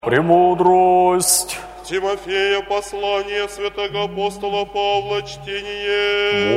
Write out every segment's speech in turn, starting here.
Премудрость. Тимофея, послание святого апостола Павла, чтение.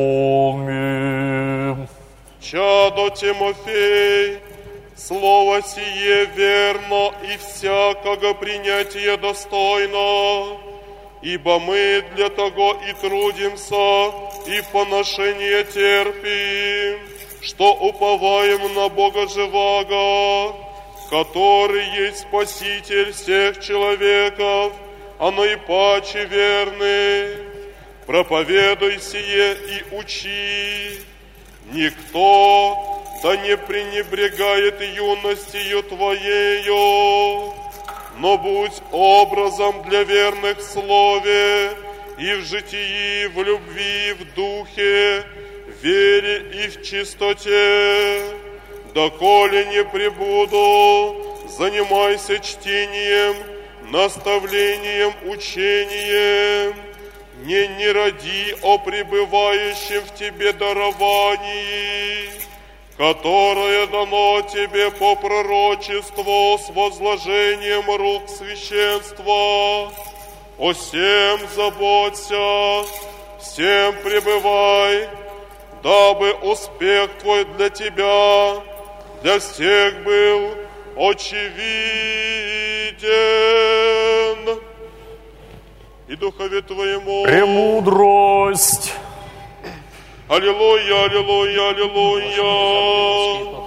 Аминь. Чадо Тимофей, слово сие верно и всякого принятия достойно, ибо мы для того и трудимся, и поношение терпим, что уповаем на Бога живаго, который есть Спаситель всех человеков, а наипаче верный. Проповедуй сие и учи. Никто да не пренебрегает юностью твоею, но будь образом для верных в слове, и в житии, в любви, в духе, в вере и в чистоте. Доколе не пребуду, занимайся чтением, наставлением, учением. Не роди о пребывающем в тебе даровании, которое дано тебе по пророчеству с возложением рук священства. О сем заботься, всем пребывай, дабы успех твой для тебя, для всех был очевиден. И духове твоему Премудрость. Аллилуйя, аллилуйя, аллилуйя.